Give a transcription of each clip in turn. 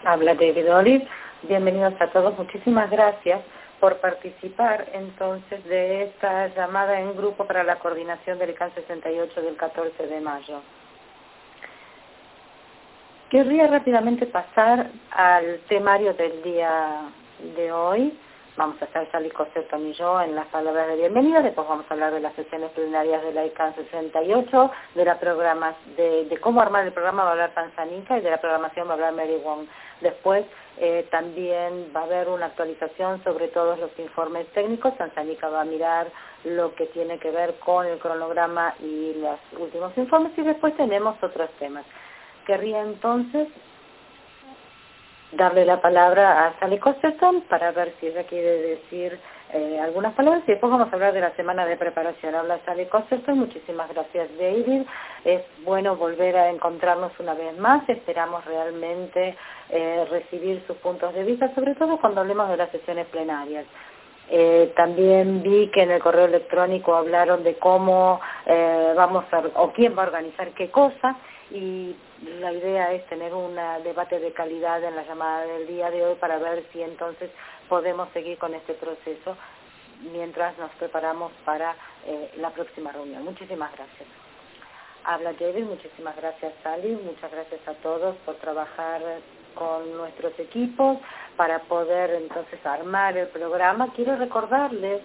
Habla David Olive. Bienvenidos a todos. Muchísimas gracias por participar entonces de esta llamada en grupo para la coordinación del ICANN 68 del 14 de mayo. Querría rápidamente pasar al temario del día de hoy. Vamos a estar Sally Cossetton y yo en las palabras de bienvenida. Después vamos a hablar de las sesiones plenarias de la ICANN 68, de la de cómo armar el programa va a hablar Tanzanita y de la programación va a hablar Mary Wong. Después también va a haber una actualización sobre todos los informes técnicos. Tanzanita va a mirar lo que tiene que ver con el cronograma y los últimos informes y después tenemos otros temas. Querría entonces darle la palabra a Sally Cossetton para ver si ella quiere decir algunas palabras y después vamos a hablar de la semana de preparación. Habla Sally Cossetton. Muchísimas gracias, David. Es bueno volver a encontrarnos una vez más. Esperamos realmente recibir sus puntos de vista, sobre todo cuando hablemos de las sesiones plenarias. También vi que en el correo electrónico hablaron de cómo o quién va a organizar qué cosa, y la idea es tener un debate de calidad en la llamada del día de hoy para ver si entonces podemos seguir con este proceso mientras nos preparamos para la próxima reunión. Muchísimas gracias. Habla David. Muchísimas gracias, Sally. Muchas gracias a todos por trabajar con nuestros equipos para poder entonces armar el programa. Quiero recordarles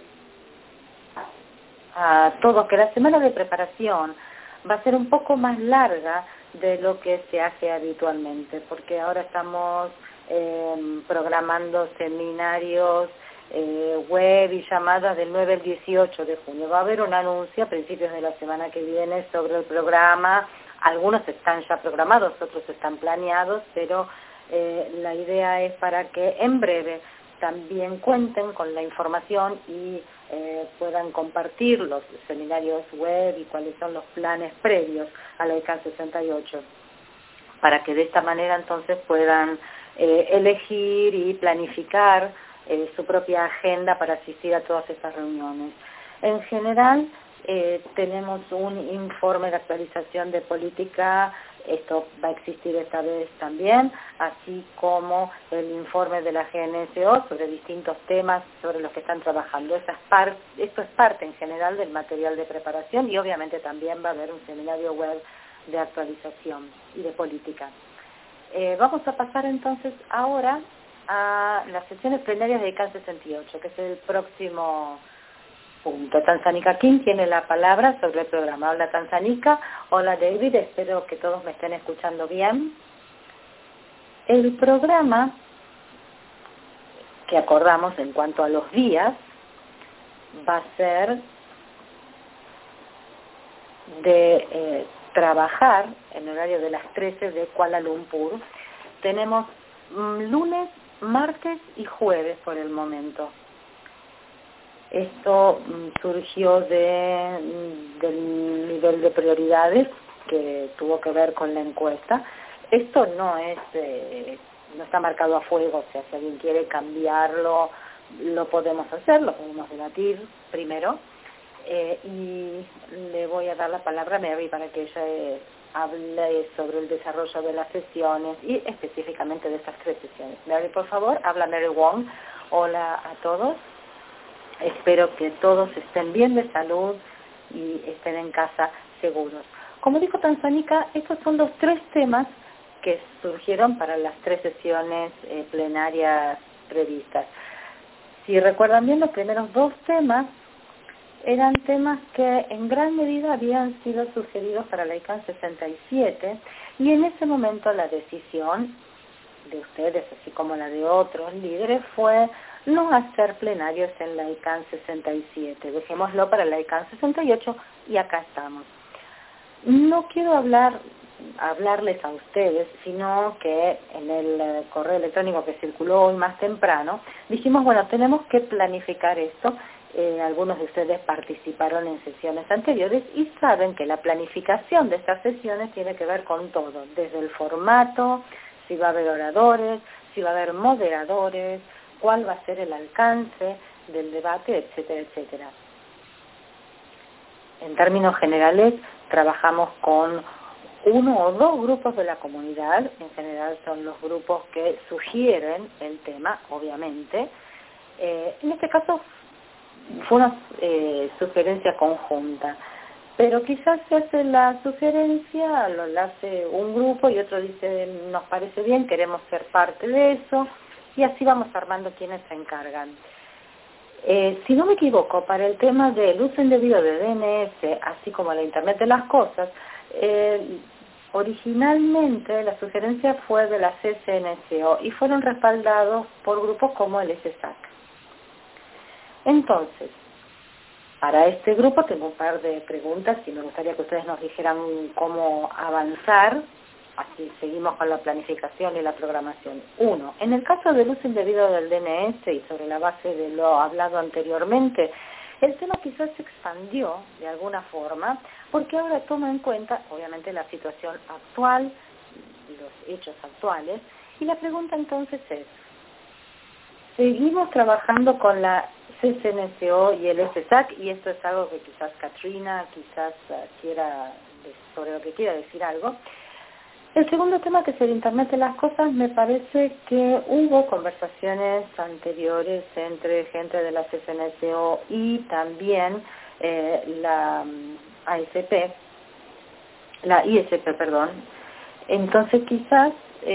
a todos que la semana de preparación va a ser un poco más larga de lo que se hace habitualmente, porque ahora estamos programando seminarios web y llamadas del 9 al 18 de junio. Va a haber un anuncio a principios de la semana que viene sobre el programa. Algunos están ya programados, otros están planeados, pero la idea es para que en breve también cuenten con la información y puedan compartir los seminarios web y cuáles son los planes previos a la ICANN 68, para que de esta manera entonces puedan elegir y planificar su propia agenda para asistir a todas estas reuniones. En general, tenemos un informe de actualización de política. Esto va a existir esta vez también, así como el informe de la GNSO sobre distintos temas sobre los que están trabajando. Esto es parte en general del material de preparación y obviamente también va a haber un seminario web de actualización y de política. Vamos a pasar entonces ahora a las sesiones plenarias de ICANN 68, que es el próximo punto. Tanzanita King tiene la palabra sobre el programa. Hola, Tanzanita. Hola, David. Espero que todos me estén escuchando bien. El programa que acordamos en cuanto a los días va a ser de trabajar en horario de las 13 de Kuala Lumpur. Tenemos lunes, martes y jueves por el momento. Esto surgió del nivel de prioridades que tuvo que ver con la encuesta. Esto no está marcado a fuego, o sea, si alguien quiere cambiarlo, lo podemos hacer, lo podemos debatir primero. Y le voy a dar la palabra a Mary para que ella hable sobre el desarrollo de las sesiones y específicamente de estas 3 sesiones. Mary, por favor, habla Mary Wong. Hola a todos. Espero que todos estén bien de salud y estén en casa seguros. Como dijo Tanzanita, estos son los 3 temas que surgieron para las 3 sesiones plenarias previstas. Si recuerdan bien, los primeros 2 temas eran temas que en gran medida habían sido sugeridos para la ICANN 67 y en ese momento la decisión de ustedes, así como la de otros líderes, fue no hacer plenarios en la ICANN 67. Dejémoslo para la ICANN 68 y acá estamos. No quiero hablarles a ustedes, sino que en el correo electrónico que circuló hoy más temprano, dijimos, bueno, tenemos que planificar esto. Algunos de ustedes participaron en sesiones anteriores y saben que la planificación de estas sesiones tiene que ver con todo, desde el formato, si va a haber oradores, si va a haber moderadores, cuál va a ser el alcance del debate, etcétera, etcétera. En términos generales, trabajamos con uno o dos grupos de la comunidad, en general son los grupos que sugieren el tema, obviamente. En este caso fue una sugerencia conjunta, pero quizás se hace la sugerencia, lo hace un grupo y otro dice, nos parece bien, queremos ser parte de eso, y así vamos armando quienes se encargan. Si no me equivoco, para el tema del uso indebido de DNS, así como la Internet de las Cosas, originalmente la sugerencia fue de la CCNCO y fueron respaldados por grupos como el SSAC. Entonces, para este grupo tengo un par de preguntas y me gustaría que ustedes nos dijeran cómo avanzar, así seguimos con la planificación y la programación. Uno, en el caso del uso indebido del DNS y sobre la base de lo hablado anteriormente, el tema quizás se expandió de alguna forma porque ahora toma en cuenta, obviamente, la situación actual, los hechos actuales, y la pregunta entonces es, seguimos trabajando con la CCNCO y el SSAC, y esto es algo que quizás Katrina quiera, sobre lo que quiera decir algo. El segundo tema, que es el Internet de las Cosas, me parece que hubo conversaciones anteriores entre gente de la CCNCO y también la ISP, perdón. Entonces quizás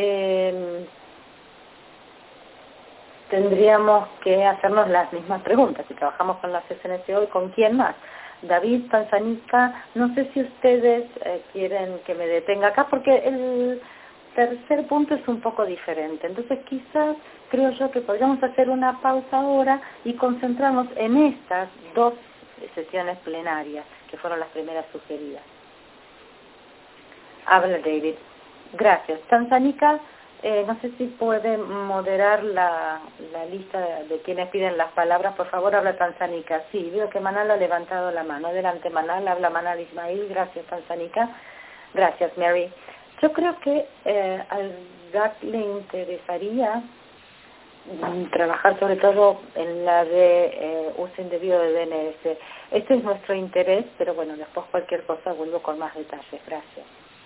tendríamos que hacernos las mismas preguntas. Si trabajamos con la CCNCO, ¿y con quién más? David, Tanzanica, no sé si ustedes quieren que me detenga acá, porque el tercer punto es un poco diferente. Entonces quizás creo yo que podríamos hacer una pausa ahora y concentrarnos en estas dos sesiones plenarias, que fueron las primeras sugeridas. Habla David. Gracias. Tanzanica, no sé si puede moderar la lista de quienes piden las palabras. Por favor, habla Tanzanica. Sí, veo que Manal ha levantado la mano. Adelante, Manal. Habla Manal Ismail. Gracias, Tanzanica. Gracias, Mary. Yo creo que al GAC le interesaría trabajar sobre todo en la de uso indebido de DNS. Este es nuestro interés, pero bueno, después cualquier cosa vuelvo con más detalles. Gracias.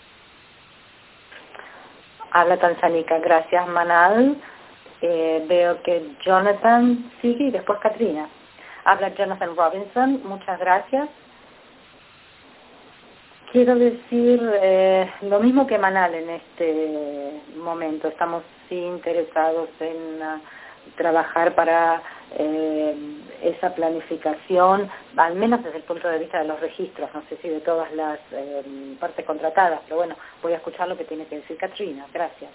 Habla Tanzanica. Gracias, Manal. Veo que Jonathan sigue y después Katrina. Habla Jonathan Robinson. Muchas gracias. Quiero decir lo mismo que Manal en este momento. Estamos sí interesados en trabajar para esa planificación, al menos desde el punto de vista de los registros, no sé si de todas las partes contratadas, pero bueno, voy a escuchar lo que tiene que decir Katrina. Gracias.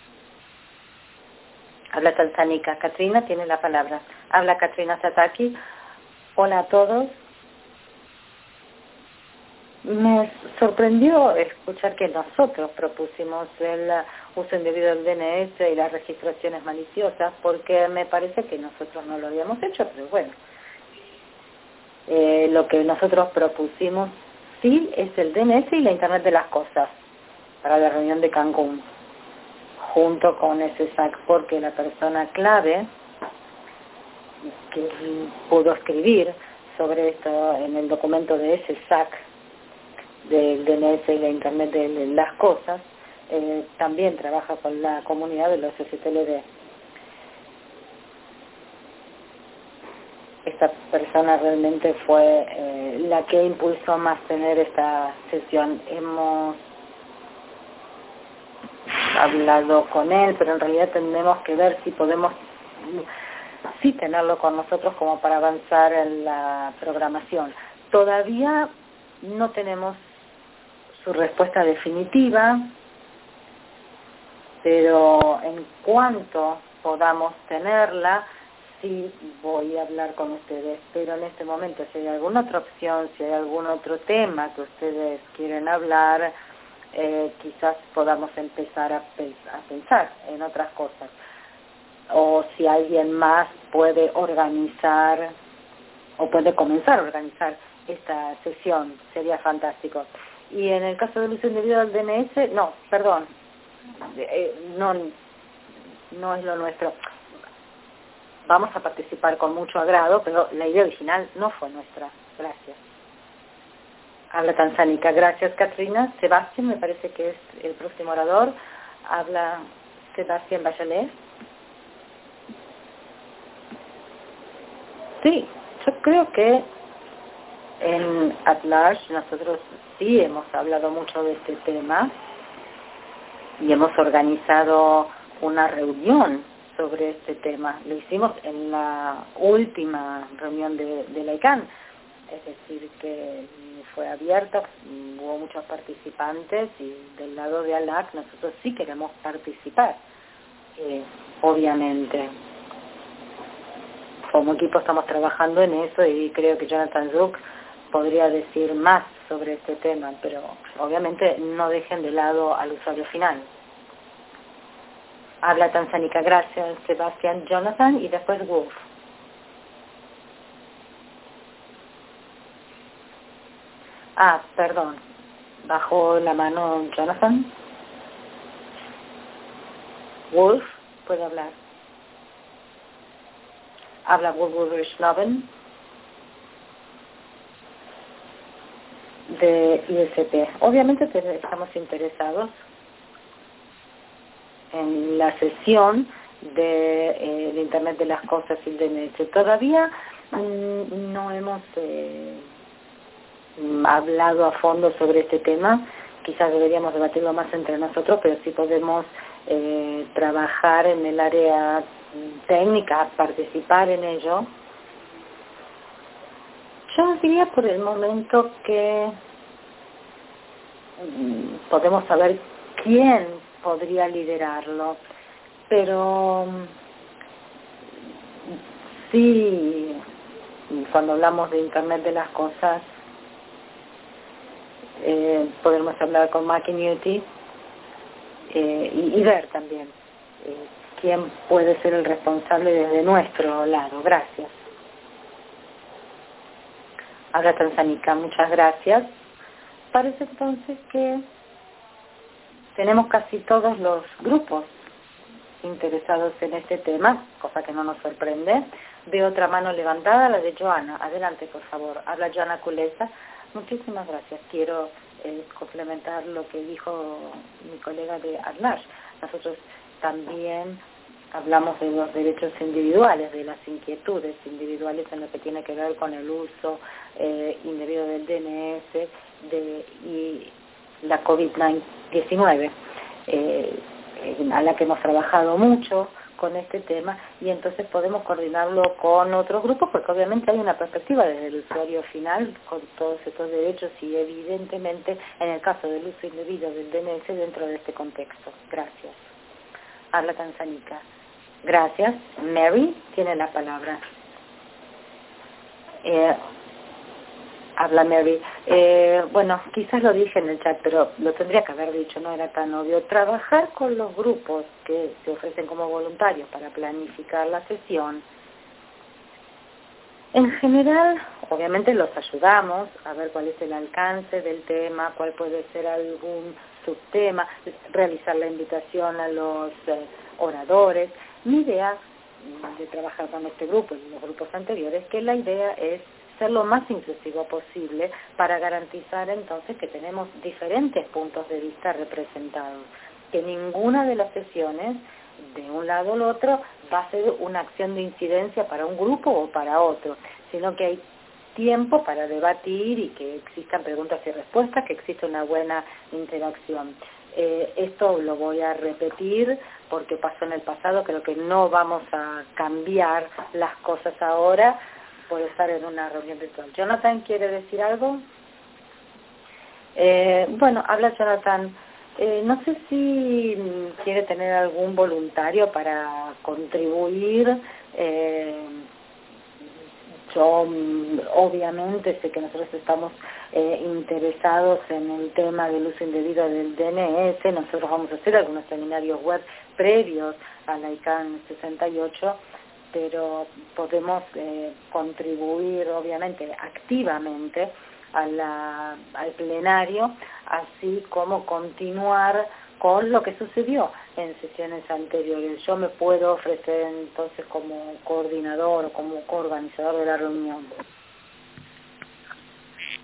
Habla Tanzanica. Katrina tiene la palabra. Habla Katrina Sataki. Hola a todos. Me sorprendió escuchar que nosotros propusimos el uso indebido del DNS y las registraciones maliciosas, porque me parece que nosotros no lo habíamos hecho, pero bueno. Lo que nosotros propusimos sí es el DNS y la Internet de las Cosas para la reunión de Cancún, junto con SSAC, porque la persona clave que pudo escribir sobre esto en el documento de SSAC, del DNS y la Internet de las Cosas, también trabaja con la comunidad de los STLD. Esta persona realmente fue la que impulsó más tener esta sesión. Hemos hablado con él, pero en realidad tenemos que ver si podemos sí tenerlo con nosotros como para avanzar en la programación. Todavía no tenemos su respuesta definitiva, pero en cuanto podamos tenerla, sí voy a hablar con ustedes. Pero en este momento, si hay alguna otra opción, si hay algún otro tema que ustedes quieren hablar, quizás podamos empezar a pensar en otras cosas. O si alguien más puede organizar o puede comenzar a organizar esta sesión, sería fantástico. Y en el caso del uso indebido del DNS, no es lo nuestro. Vamos a participar con mucho agrado, pero la idea original no fue nuestra. Gracias. Habla Tanzánica. Gracias, Katrina. Sebastián, me parece que es el próximo orador. Habla Sebastián Bachelet. Sí, yo creo que en At Large nosotros sí hemos hablado mucho de este tema y hemos organizado una reunión sobre este tema. Lo hicimos en la última reunión de la ICANN, es decir, que fue abierta, hubo muchos participantes y del lado de ALAC nosotros sí queremos participar, obviamente. Como equipo estamos trabajando en eso y creo que Jonathan Zook podría decir más sobre este tema, pero obviamente no dejen de lado al usuario final. Habla Tanzánica. Gracias, Sebastián. Jonathan y después Wolf. Perdón. Bajó la mano Jonathan. Wolf, puede hablar. Habla Wolf Schnoven de ISP. Obviamente estamos interesados en la sesión de Internet de las Cosas y el DNS. Todavía no hemos hablado a fondo sobre este tema. Quizás deberíamos debatirlo más entre nosotros, pero sí podemos trabajar en el área técnica, participar en ello. Yo diría por el momento que podemos saber quién podría liderarlo, pero sí, cuando hablamos de Internet de las Cosas, podemos hablar con McIntyre y ver también quién puede ser el responsable desde nuestro lado. Gracias. Habla Tanzánica. Muchas gracias. Parece entonces que tenemos casi todos los grupos interesados en este tema, cosa que no nos sorprende. Veo otra mano levantada, la de Joana. Adelante, por favor. Habla Joana Culesa. Muchísimas gracias. Quiero complementar lo que dijo mi colega de ADLAR. Nosotros también hablamos de los derechos individuales, de las inquietudes individuales en lo que tiene que ver con el uso indebido del DNS y la COVID-19, a la que hemos trabajado mucho con este tema, y entonces podemos coordinarlo con otros grupos porque obviamente hay una perspectiva desde el usuario final con todos estos derechos y evidentemente en el caso del uso indebido del DNS dentro de este contexto. Gracias. Habla Tanzánica. Gracias. Mary tiene la palabra. Habla Mary. Bueno, quizás lo dije en el chat, pero lo tendría que haber dicho, no era tan obvio. Trabajar con los grupos que se ofrecen como voluntarios para planificar la sesión. En general, obviamente los ayudamos a ver cuál es el alcance del tema, cuál puede ser algún subtema, realizar la invitación a los oradores. Mi idea de trabajar con este grupo y los grupos anteriores, que la idea es ser lo más inclusivo posible para garantizar entonces que tenemos diferentes puntos de vista representados, que ninguna de las sesiones de un lado al otro va a ser una acción de incidencia para un grupo o para otro, sino que hay tiempo para debatir y que existan preguntas y respuestas, que exista una buena interacción. Esto lo voy a repetir porque pasó en el pasado, creo que no vamos a cambiar las cosas ahora por estar en una reunión virtual. ¿Jonathan quiere decir algo? Bueno, habla Jonathan. No sé si quiere tener algún voluntario para contribuir. Yo obviamente sé que nosotros estamos interesados en el tema del uso indebido del DNS. Nosotros vamos a hacer algunos seminarios web previos a la ICANN 68, pero podemos contribuir obviamente activamente al plenario, así como continuar con lo que sucedió en sesiones anteriores. Yo me puedo ofrecer entonces como coordinador o como coorganizador de la reunión.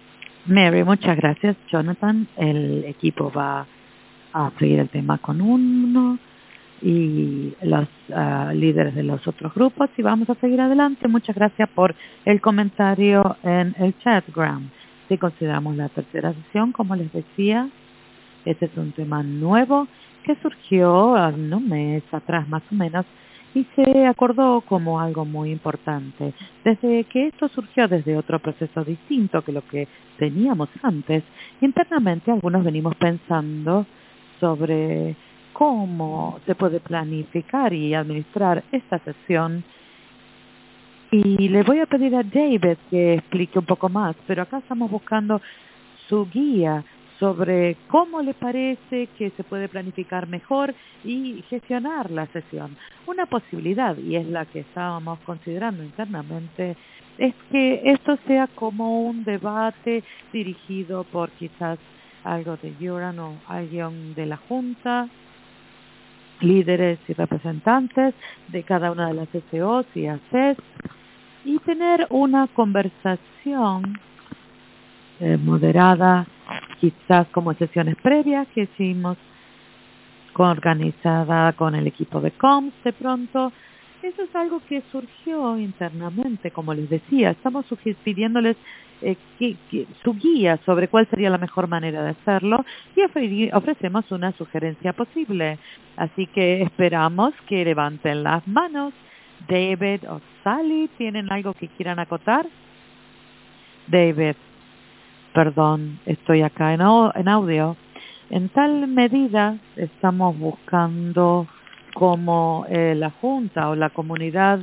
Mary, muchas gracias. Jonathan, el equipo va a seguir el tema con uno y los líderes de los otros grupos y vamos a seguir adelante. Muchas gracias por el comentario en el chatgram. Si consideramos la tercera sesión, como les decía, este es un tema nuevo que surgió un mes atrás más o menos y se acordó como algo muy importante. Desde que esto surgió desde otro proceso distinto que lo que teníamos antes, internamente algunos venimos pensando sobre cómo se puede planificar y administrar esta sesión. Y le voy a pedir a David que explique un poco más, pero acá estamos buscando su guía sobre cómo le parece que se puede planificar mejor y gestionar la sesión. Una posibilidad, y es la que estábamos considerando internamente, es que esto sea como un debate dirigido por quizás algo de Uran o alguien de la Junta, líderes y representantes de cada una de las SOs y ACES, y tener una conversación moderada, quizás como sesiones previas que hicimos organizada con el equipo de COMS de pronto. Eso es algo que surgió internamente, como les decía. Estamos pidiéndoles su guía sobre cuál sería la mejor manera de hacerlo y ofrecemos una sugerencia posible. Así que esperamos que levanten las manos. David o Sally, ¿tienen algo que quieran acotar? David, perdón, estoy acá en audio. En tal medida estamos buscando cómo la Junta o la comunidad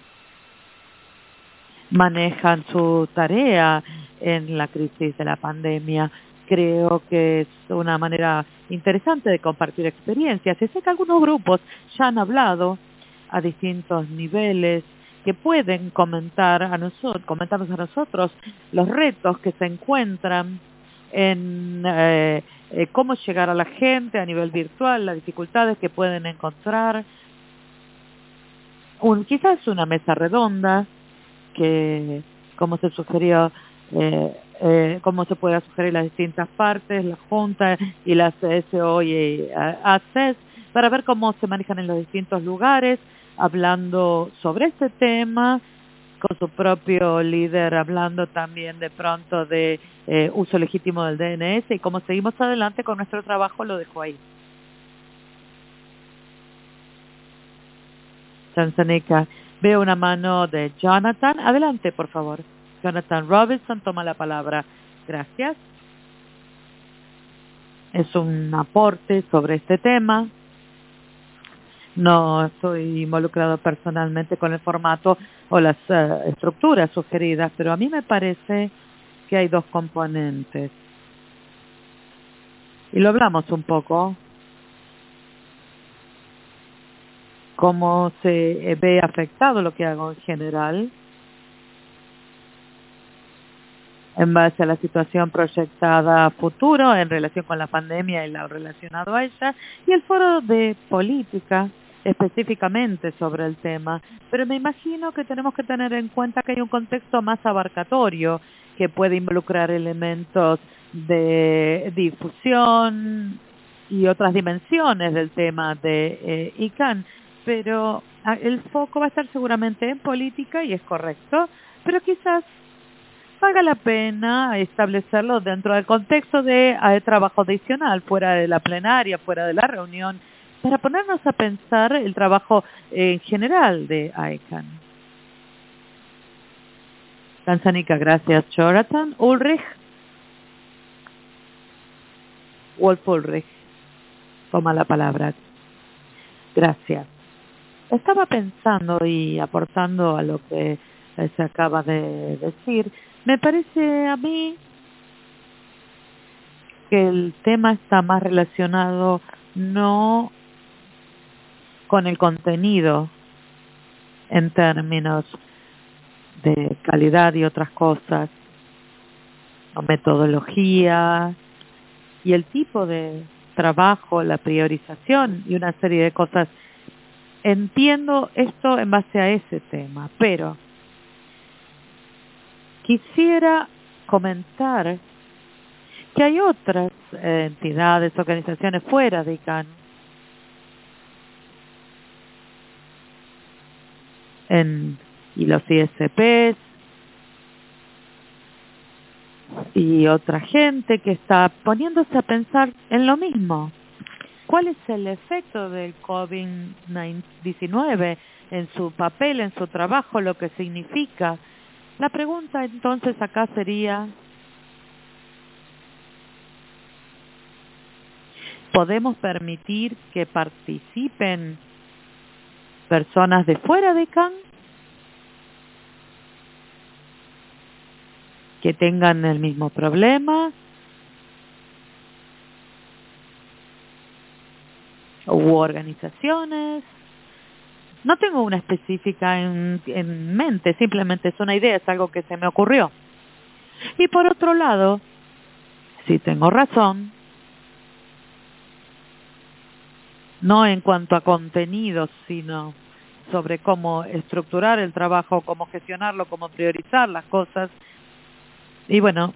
manejan su tarea en la crisis de la pandemia. Creo que es una manera interesante de compartir experiencias. Y sé que algunos grupos ya han hablado a distintos niveles que pueden comentarnos a nosotros los retos que se encuentran en cómo llegar a la gente a nivel virtual, las dificultades que pueden encontrar. Quizás una mesa redonda que, como se sugirió, cómo se puede sugerir las distintas partes, la Junta y las SO y ACES, para ver cómo se manejan en los distintos lugares, hablando sobre este tema, con su propio líder, hablando también de pronto de uso legítimo del DNS y cómo seguimos adelante con nuestro trabajo. Lo dejo ahí. Chanzanica, veo una mano de Jonathan. Adelante, por favor. Jonathan Robinson toma la palabra. Gracias. Es un aporte sobre este tema. No estoy involucrado personalmente con el formato o las estructuras sugeridas, pero a mí me parece que hay dos componentes. Y lo hablamos un poco. Cómo se ve afectado lo que hago en general en base a la situación proyectada a futuro en relación con la pandemia y lo relacionado a ella, y el foro de política específicamente sobre el tema. Pero me imagino que tenemos que tener en cuenta que hay un contexto más abarcatorio que puede involucrar elementos de difusión y otras dimensiones del tema de ICANN, pero el foco va a estar seguramente en política y es correcto, pero quizás valga la pena establecerlo dentro del contexto de trabajo adicional, fuera de la plenaria, fuera de la reunión, para ponernos a pensar el trabajo en general de ICANN. Tanzánica, gracias. Jonathan Ulrich. Wolf Ulrich, toma la palabra. Gracias. Estaba pensando y aportando a lo que se acaba de decir. Me parece a mí que el tema está más relacionado no con el contenido en términos de calidad y otras cosas, o metodología y el tipo de trabajo, la priorización y una serie de cosas. Entiendo esto en base a ese tema, pero quisiera comentar que hay otras entidades, organizaciones fuera de ICANN y los ISPs y otra gente que está poniéndose a pensar en lo mismo. ¿Cuál es el efecto del COVID-19 en su papel, en su trabajo, lo que significa? La pregunta entonces acá sería, ¿podemos permitir que participen personas de fuera de ICANN que tengan el mismo problema u organizaciones? No tengo una específica en mente, simplemente es una idea, es algo que se me ocurrió. Y por otro lado, si tengo razón, no en cuanto a contenidos, sino sobre cómo estructurar el trabajo, cómo gestionarlo, cómo priorizar las cosas. Y bueno,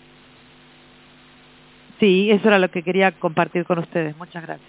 sí, eso era lo que quería compartir con ustedes. Muchas gracias.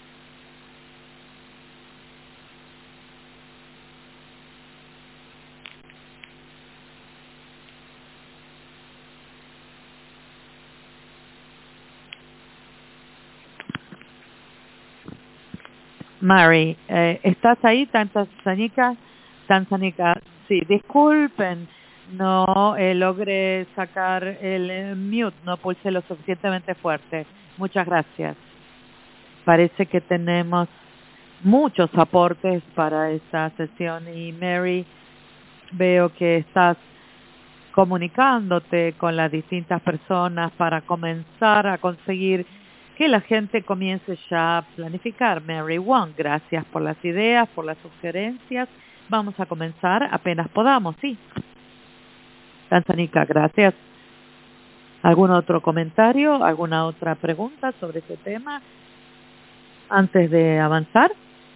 Mary, ¿estás ahí, Tanzania? Sí, disculpen, no logré sacar el mute, no pulsé lo suficientemente fuerte. Muchas gracias. Parece que tenemos muchos aportes para esta sesión y Mary, veo que estás comunicándote con las distintas personas para comenzar a conseguir que la gente comience ya a planificar. Mary Wong, gracias por las ideas, por las sugerencias. Vamos a comenzar apenas podamos, sí. Tanzania, gracias. ¿Algún otro comentario, alguna otra pregunta sobre este tema antes de avanzar?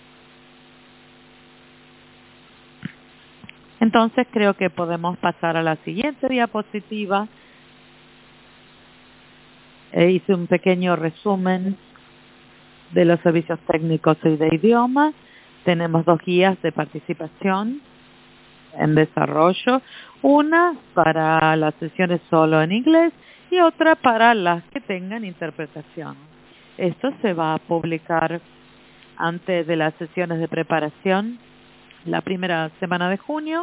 Entonces creo que podemos pasar a la siguiente diapositiva. Hice un pequeño resumen de los servicios técnicos y de idioma. Tenemos 2 guías de participación en desarrollo, una para las sesiones solo en inglés y otra para las que tengan interpretación. Esto se va a publicar antes de las sesiones de preparación la primera semana de junio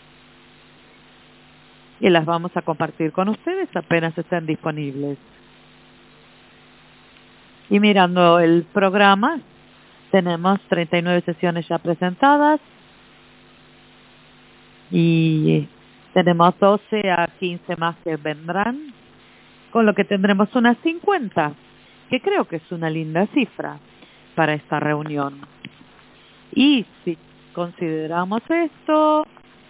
y las vamos a compartir con ustedes apenas estén disponibles. Y mirando el programa, tenemos 39 sesiones ya presentadas y tenemos 12 a 15 más que vendrán, con lo que tendremos unas 50, que creo que es una linda cifra para esta reunión. Y si consideramos esto,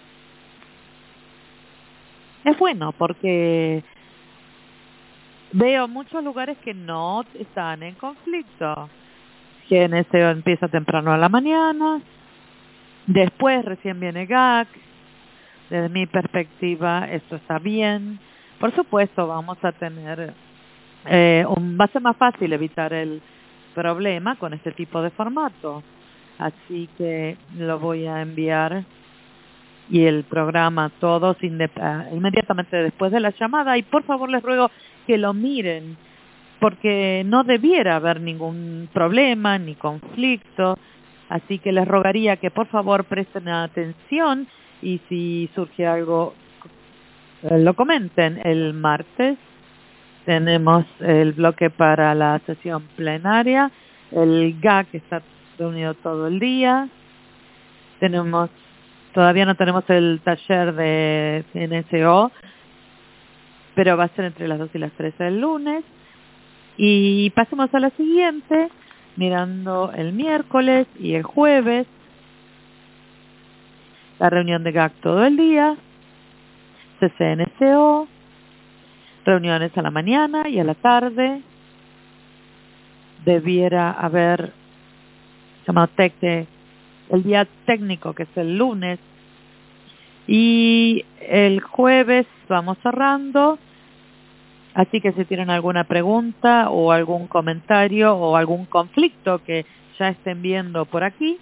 es bueno porque veo muchos lugares que no están en conflicto. GNSO empieza temprano a la mañana, después recién viene GAC. Desde mi perspectiva, esto está bien. Por supuesto, vamos a tener, va a ser más fácil evitar el problema con este tipo de formato. Así que lo voy a enviar y el programa todos inmediatamente después de la llamada. Y por favor les ruego que lo miren, porque no debiera haber ningún problema ni conflicto. Así que les rogaría que por favor presten atención y si surge algo, lo comenten. El martes tenemos el bloque para la sesión plenaria. El GAC está reunido todo el día. Todavía no tenemos el taller de NSO, pero va a ser entre las 2 y las 3 del lunes. Y pasemos a la siguiente, mirando el miércoles y el jueves. La reunión de GAC todo el día, CCNCO, reuniones a la mañana y a la tarde. Debiera haber llamado el día técnico, que es el lunes. Y el jueves vamos cerrando Así que si tienen alguna pregunta o algún comentario o algún conflicto que ya estén viendo por aquí.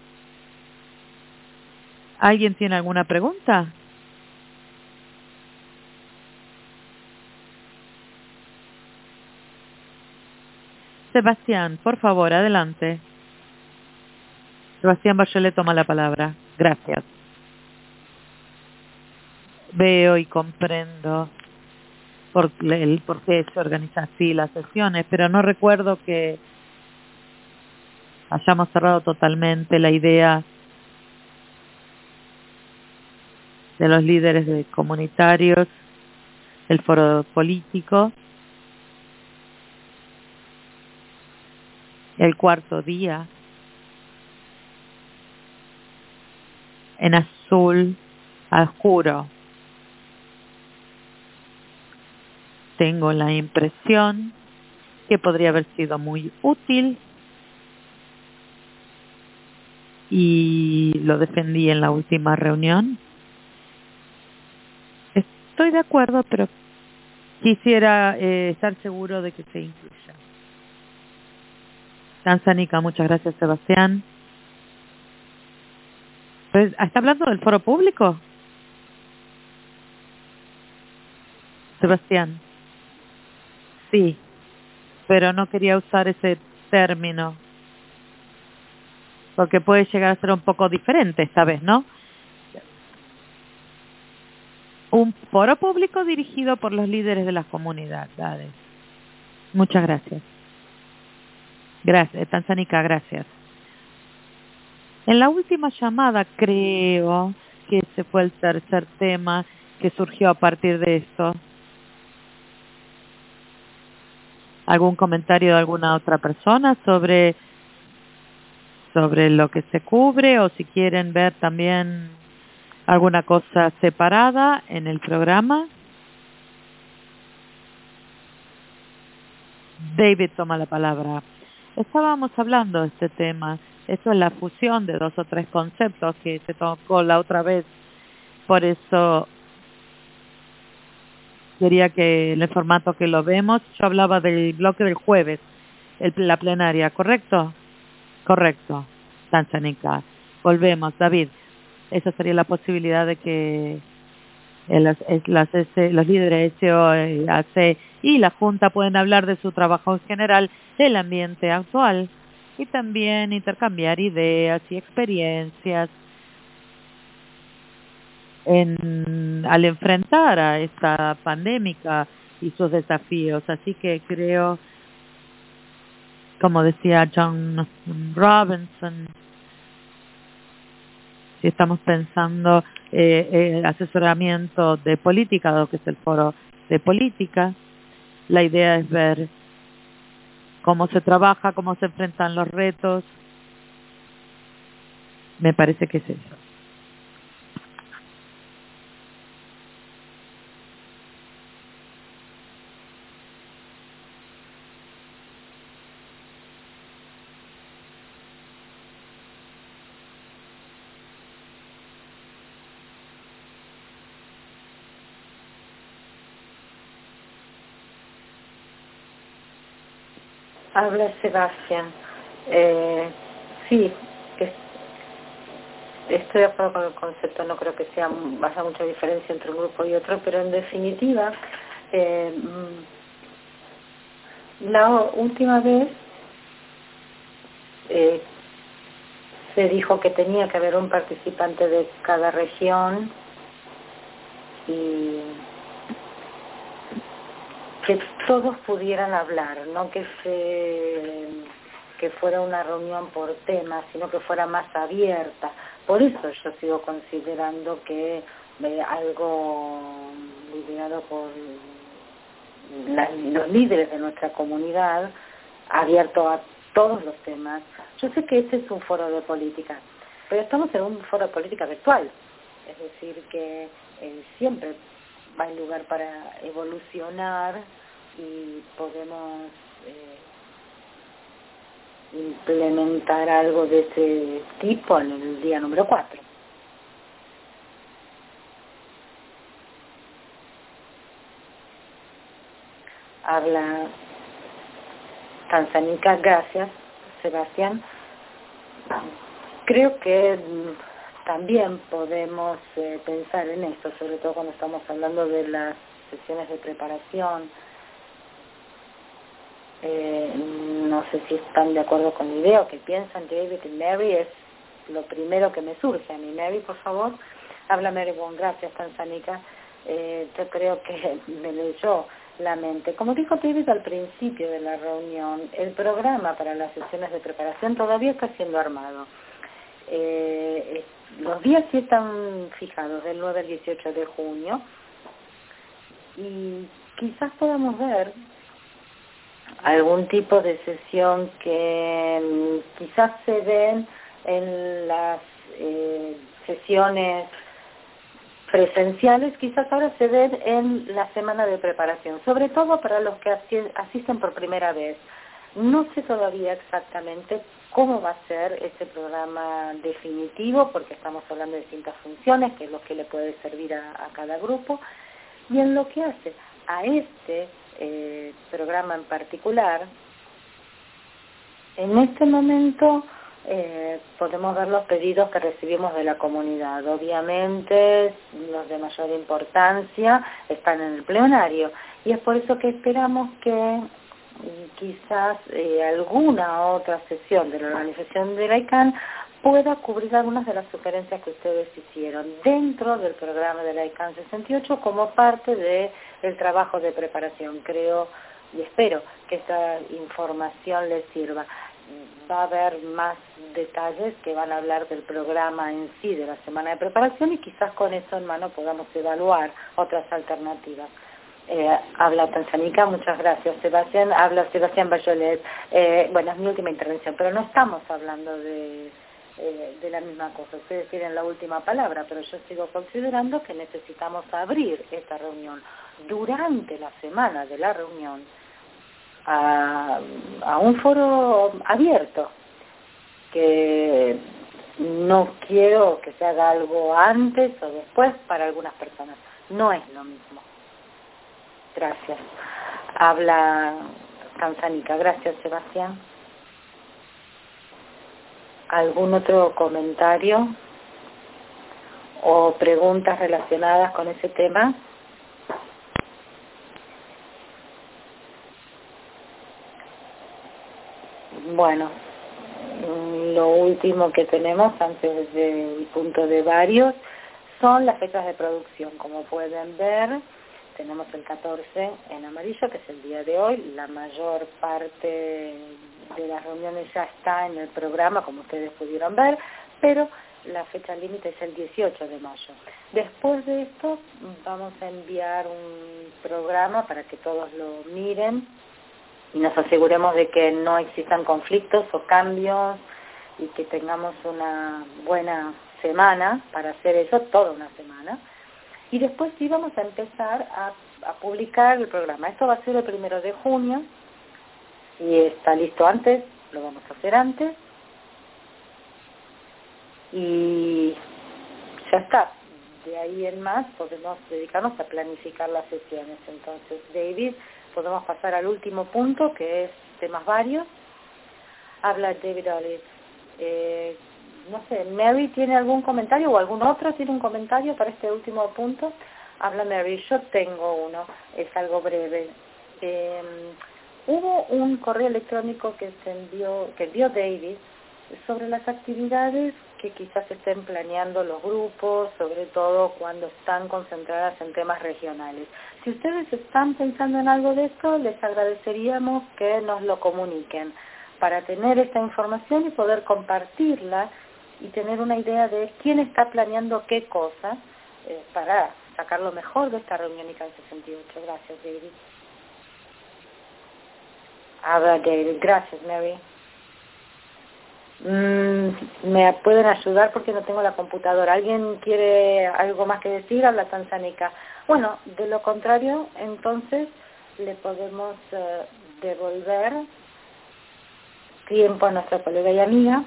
¿Alguien tiene alguna pregunta? Sebastián, por favor, adelante. Sebastián Bachelet toma la palabra. Gracias. Veo y comprendo por qué se organizan así las sesiones, pero no recuerdo que hayamos cerrado totalmente la idea de los líderes comunitarios, el foro político, el cuarto día, en azul, oscuro. Tengo la impresión que podría haber sido muy útil y lo defendí en la última reunión. Estoy de acuerdo, pero quisiera estar seguro de que se incluya. Tanzania, muchas gracias, Sebastián. Pues, ¿está hablando del foro público? Sebastián. Sí, pero no quería usar ese término, porque puede llegar a ser un poco diferente esta vez, ¿no? Un foro público dirigido por los líderes de las comunidades. Muchas gracias. Gracias, Tanzania, gracias. En la última llamada creo que ese fue el tercer tema que surgió a partir de esto. ¿Algún comentario de alguna otra persona sobre lo que se cubre o si quieren ver también alguna cosa separada en el programa? David toma la palabra. Estábamos hablando de este tema. Eso es la fusión de 2 o 3 conceptos que se tocó la otra vez. Por eso quería que en el formato que lo vemos, yo hablaba del bloque del jueves, la plenaria, ¿correcto? Correcto, Tanzania. Volvemos, David. Esa sería la posibilidad de que los líderes SOAC y la Junta pueden hablar de su trabajo en general, del ambiente actual y también intercambiar ideas y experiencias al enfrentar a esta pandemia y sus desafíos. Así que creo, como decía John Robinson, si estamos pensando asesoramiento de política, lo que es el foro de política, la idea es ver cómo se trabaja, cómo se enfrentan los retos. Me parece que es eso. Habla Sebastián. Sí, estoy de acuerdo con el concepto, no creo que haya mucha diferencia entre un grupo y otro, pero en definitiva, la última vez se dijo que tenía que haber un participante de cada región y que todos pudieran hablar, no que fuera una reunión por tema, sino que fuera más abierta. Por eso yo sigo considerando que algo liderado por los líderes de nuestra comunidad, abierto a todos los temas. Yo sé que este es un foro de política, pero estamos en un foro de política virtual, es decir, que siempre hay lugar para evolucionar y podemos implementar algo de ese tipo en el día número 4. Habla Tanzania. Gracias, Sebastián. Creo que también podemos pensar en esto, sobre todo cuando estamos hablando de las sesiones de preparación. No sé si están de acuerdo con la idea o qué piensan David y Mary, es lo primero que me surge a mí. Mary, por favor. Habla Mary Wong. Gracias, Tanzania. Yo creo que me leyó la mente. Como dijo David al principio de la reunión, el programa para las sesiones de preparación todavía está siendo armado. Los días sí están fijados, del 9 al 18 de junio, y quizás podamos ver algún tipo de sesión que quizás se den en las sesiones presenciales, quizás ahora se den en la semana de preparación, sobre todo para los que asisten por primera vez. No sé todavía exactamente cómo va a ser ese programa definitivo, porque estamos hablando de distintas funciones, que es lo que le puede servir a cada grupo, y en lo que hace a este programa en particular, en este momento podemos ver los pedidos que recibimos de la comunidad. Obviamente los de mayor importancia están en el plenario, y es por eso que esperamos que quizás alguna otra sesión de la organización de la ICANN pueda cubrir algunas de las sugerencias que ustedes hicieron dentro del programa de la ICANN 68 como parte del trabajo de preparación. Creo y espero que esta información les sirva. Va a haber más detalles que van a hablar del programa en sí de la semana de preparación, y quizás con eso en mano podamos evaluar otras alternativas. Habla Tanzania. Muchas gracias, Sebastián. Habla Sebastián Bayolet. Bueno, es mi última intervención, pero no estamos hablando de la misma cosa. Ustedes tienen la última palabra, pero yo sigo considerando que necesitamos abrir esta reunión durante la semana de la reunión a un foro abierto, que no quiero que se haga algo antes o después para algunas personas. No es lo mismo. Gracias. Habla Tanzania. Gracias, Sebastián. ¿Algún otro comentario o preguntas relacionadas con ese tema? Bueno, lo último que tenemos antes del punto de varios son las fechas de producción. Como pueden ver, tenemos el 14 en amarillo, que es el día de hoy. La mayor parte de las reuniones ya está en el programa, como ustedes pudieron ver, pero la fecha límite es el 18 de mayo. Después de esto vamos a enviar un programa para que todos lo miren y nos aseguremos de que no existan conflictos o cambios, y que tengamos una buena semana para hacer eso, toda una semana. Y después sí vamos a empezar a publicar el programa. Esto va a ser el 1 de junio. Si está listo antes, lo vamos a hacer antes. Y ya está. De ahí en más podemos dedicarnos a planificar las sesiones. Entonces, David, podemos pasar al último punto, que es temas varios. Habla David Olive. No sé, Mary, ¿tiene algún comentario o algún otro tiene un comentario para este último punto? Habla Mary. Yo tengo uno, es algo breve. Hubo un correo electrónico que envió David sobre las actividades que quizás estén planeando los grupos, sobre todo cuando están concentradas en temas regionales. Si ustedes están pensando en algo de esto, les agradeceríamos que nos lo comuniquen para tener esta información y poder compartirla y tener una idea de quién está planeando qué cosa para sacar lo mejor de esta reunión ICANN 68. Gracias, David. Habla David. Gracias, Mary. ¿Me pueden ayudar porque no tengo la computadora? ¿Alguien quiere algo más que decir? Habla Tanzania. Bueno, de lo contrario, entonces le podemos devolver tiempo a nuestra colega y amiga.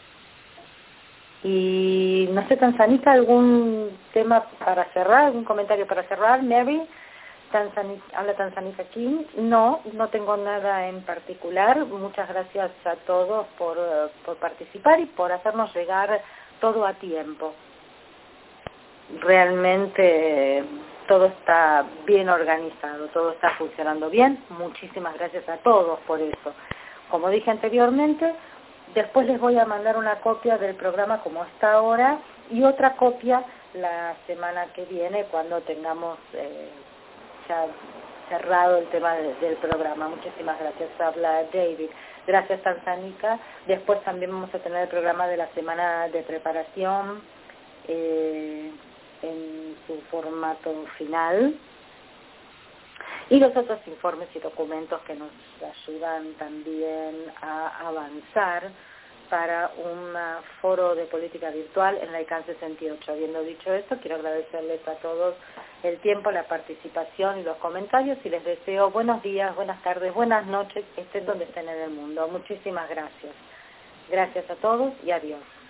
Y no sé, Tanzania, ¿algún tema para cerrar? ¿Algún comentario para cerrar? Mary, Habla Tanzanita King. No tengo nada en particular. Muchas gracias a todos por participar y por hacernos llegar todo a tiempo. Realmente todo está bien organizado, todo está funcionando bien. Muchísimas gracias a todos por eso. Como dije anteriormente, después les voy a mandar una copia del programa como está ahora y otra copia la semana que viene cuando tengamos ya cerrado el tema del programa. Muchísimas gracias, habla David. Gracias, Tanzanita. Después también vamos a tener el programa de la semana de preparación en su formato final. Y los otros informes y documentos que nos ayudan también a avanzar para un foro de política virtual en la ICANN 68. Habiendo dicho esto, quiero agradecerles a todos el tiempo, la participación y los comentarios y les deseo buenos días, buenas tardes, buenas noches, estén donde estén en el mundo. Muchísimas gracias. Gracias a todos y adiós.